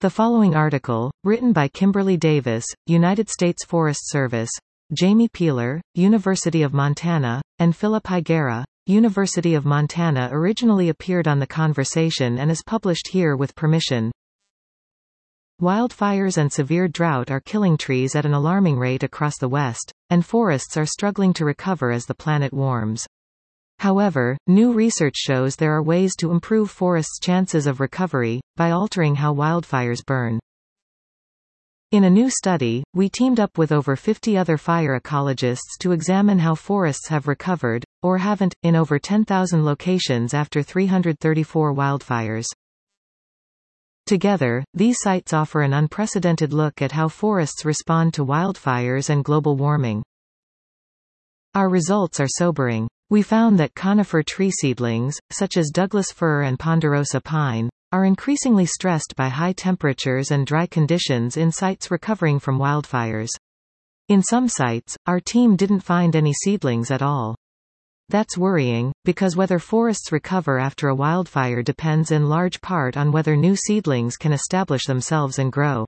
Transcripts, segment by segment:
The following article, written by Kimberly Davis, United States Forest Service, Jamie Peeler, University of Montana, and Philip Higuera, University of Montana, originally appeared on The Conversation and is published here with permission. Wildfires and severe drought are killing trees at an alarming rate across the West, and forests are struggling to recover as the planet warms. However, new research shows there are ways to improve forests' chances of recovery, by altering how wildfires burn. In a new study, we teamed up with over 50 other fire ecologists to examine how forests have recovered, or haven't, in over 10,000 locations after 334 wildfires. Together, these sites offer an unprecedented look at how forests respond to wildfires and global warming. Our results are sobering. We found that conifer tree seedlings, such as Douglas fir and ponderosa pine, are increasingly stressed by high temperatures and dry conditions in sites recovering from wildfires. In some sites, our team didn't find any seedlings at all. That's worrying, because whether forests recover after a wildfire depends in large part on whether new seedlings can establish themselves and grow.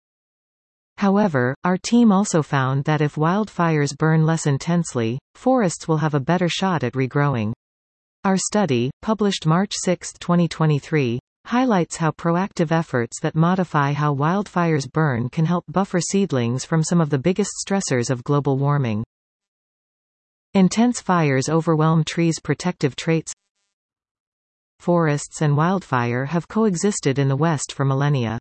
However, our team also found that if wildfires burn less intensely, forests will have a better shot at regrowing. Our study, published March 6, 2023, highlights how proactive efforts that modify how wildfires burn can help buffer seedlings from some of the biggest stressors of global warming. Intense fires overwhelm trees' protective traits. Forests and wildfire have coexisted in the West for millennia.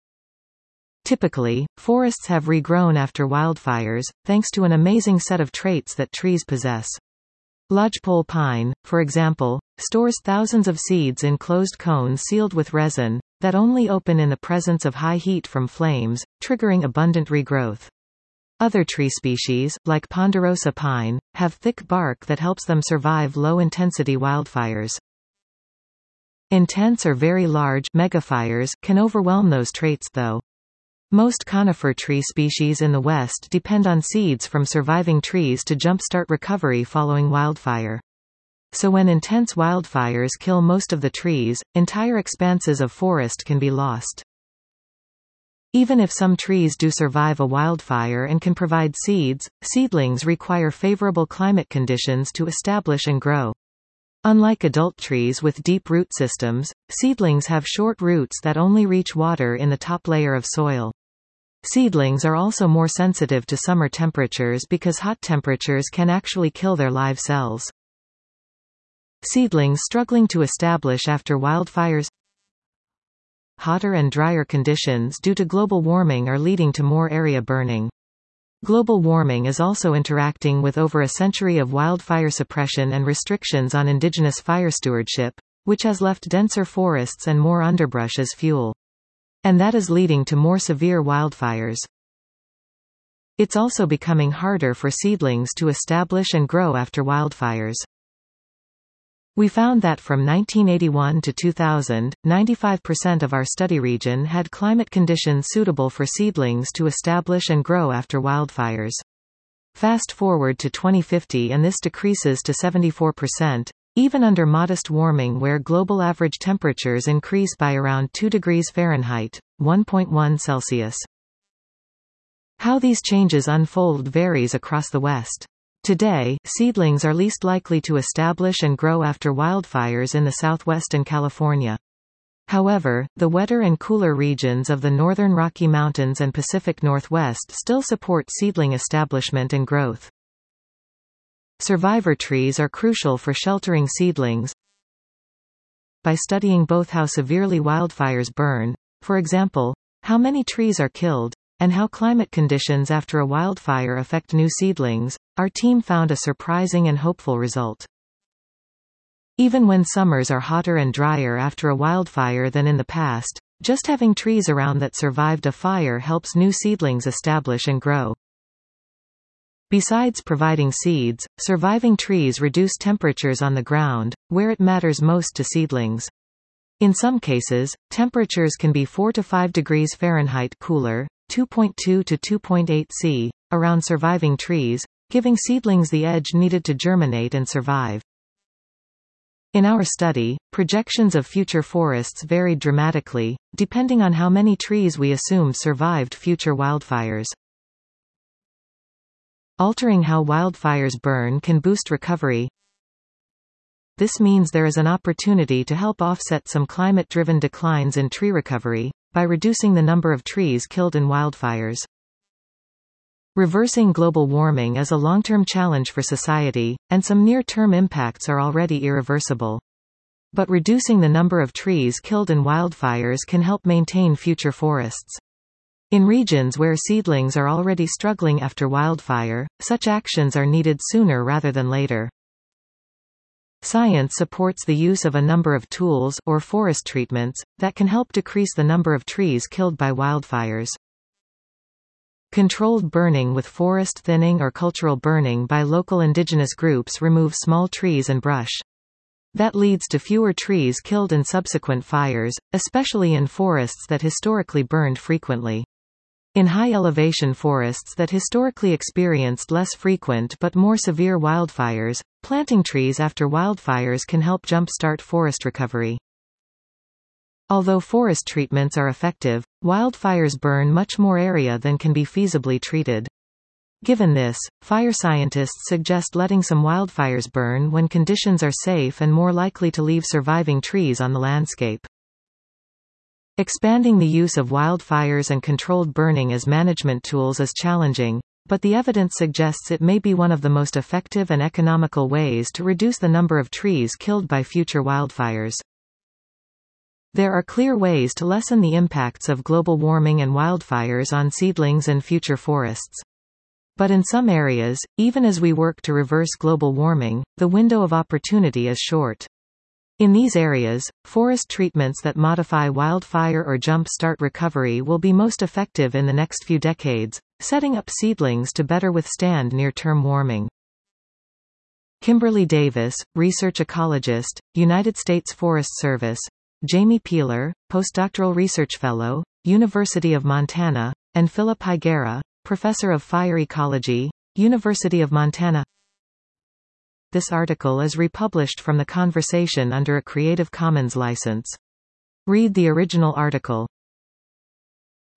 Typically, forests have regrown after wildfires, thanks to an amazing set of traits that trees possess. Lodgepole pine, for example, stores thousands of seeds in closed cones sealed with resin, that only open in the presence of high heat from flames, triggering abundant regrowth. Other tree species, like ponderosa pine, have thick bark that helps them survive low-intensity wildfires. Intense or very large megafires can overwhelm those traits though. Most conifer tree species in the West depend on seeds from surviving trees to jumpstart recovery following wildfire. So when intense wildfires kill most of the trees, entire expanses of forest can be lost. Even if some trees do survive a wildfire and can provide seeds, seedlings require favorable climate conditions to establish and grow. Unlike adult trees with deep root systems, seedlings have short roots that only reach water in the top layer of soil. Seedlings are also more sensitive to summer temperatures because hot temperatures can actually kill their live cells. Seedlings struggling to establish after wildfires. Hotter and drier conditions due to global warming are leading to more area burning. Global warming is also interacting with over a century of wildfire suppression and restrictions on indigenous fire stewardship, which has left denser forests and more underbrush as fuel. And that is leading to more severe wildfires. It's also becoming harder for seedlings to establish and grow after wildfires. We found that from 1981 to 2000, 95% of our study region had climate conditions suitable for seedlings to establish and grow after wildfires. Fast forward to 2050 and this decreases to 74%, even under modest warming where global average temperatures increase by around 2 degrees Fahrenheit, 1.1 Celsius. How these changes unfold varies across the West. Today, seedlings are least likely to establish and grow after wildfires in the Southwest and California. However, the wetter and cooler regions of the northern Rocky Mountains and Pacific Northwest still support seedling establishment and growth. Survivor trees are crucial for sheltering seedlings. By studying both how severely wildfires burn, for example, how many trees are killed, and how climate conditions after a wildfire affect new seedlings, our team found a surprising and hopeful result. Even when summers are hotter and drier after a wildfire than in the past, just having trees around that survived a fire helps new seedlings establish and grow. Besides providing seeds, surviving trees reduce temperatures on the ground, where it matters most to seedlings. In some cases, temperatures can be 4 to 5 degrees Fahrenheit cooler, 2.2 to 2.8 C, around surviving trees, giving seedlings the edge needed to germinate and survive. In our study, projections of future forests varied dramatically, depending on how many trees we assumed survived future wildfires. Altering how wildfires burn can boost recovery. This means there is an opportunity to help offset some climate-driven declines in tree recovery, by reducing the number of trees killed in wildfires. Reversing global warming is a long-term challenge for society, and some near-term impacts are already irreversible. But reducing the number of trees killed in wildfires can help maintain future forests. In regions where seedlings are already struggling after wildfire, such actions are needed sooner rather than later. Science supports the use of a number of tools, or forest treatments, that can help decrease the number of trees killed by wildfires. Controlled burning with forest thinning or cultural burning by local indigenous groups remove small trees and brush. That leads to fewer trees killed in subsequent fires, especially in forests that historically burned frequently. In high-elevation forests that historically experienced less frequent but more severe wildfires, planting trees after wildfires can help jump-start forest recovery. Although forest treatments are effective, wildfires burn much more area than can be feasibly treated. Given this, fire scientists suggest letting some wildfires burn when conditions are safe and more likely to leave surviving trees on the landscape. Expanding the use of wildfires and controlled burning as management tools is challenging, but the evidence suggests it may be one of the most effective and economical ways to reduce the number of trees killed by future wildfires. There are clear ways to lessen the impacts of global warming and wildfires on seedlings and future forests. But in some areas, even as we work to reverse global warming, the window of opportunity is short. In these areas, forest treatments that modify wildfire or jump-start recovery will be most effective in the next few decades, setting up seedlings to better withstand near-term warming. Kimberly Davis, research ecologist, United States Forest Service; Jamie Peeler, postdoctoral research fellow, University of Montana; and Philip Higuera, professor of fire ecology, University of Montana. This article is republished from the conversation under a Creative Commons license. Read the original article.